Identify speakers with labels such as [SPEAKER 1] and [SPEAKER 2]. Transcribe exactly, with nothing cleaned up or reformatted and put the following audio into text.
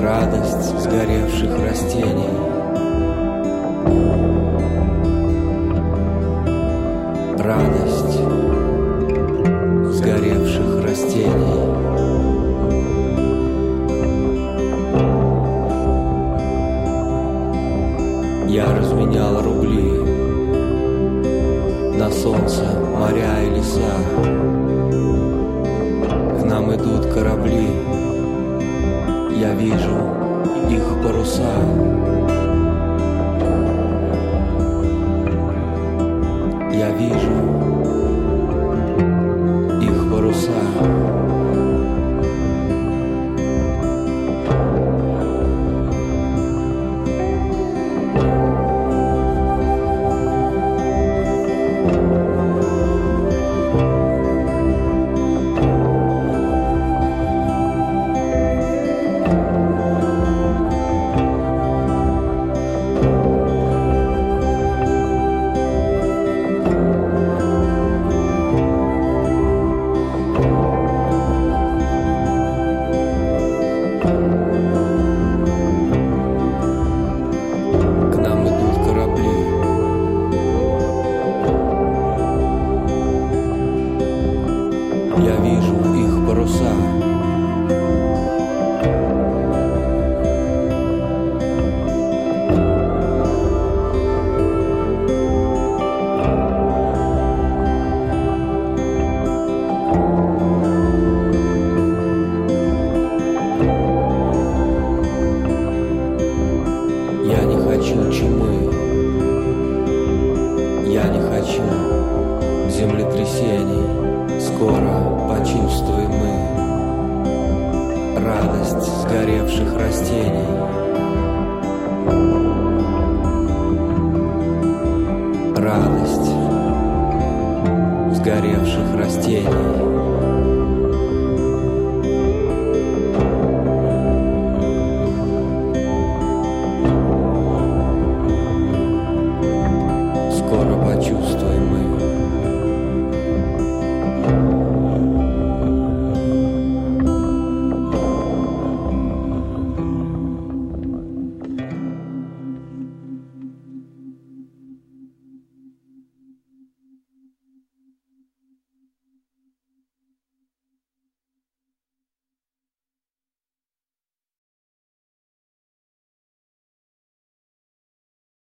[SPEAKER 1] радость сгоревших растений, радость сгоревших растений. Я разменял рубли на солнце, моря и леса. К нам идут корабли, я вижу их паруса. Я вижу их паруса. Я вижу их паруса. Я не хочу чумы, я не хочу землетрясений. Скоро почувствуем мы радость сгоревших растений, радость сгоревших растений.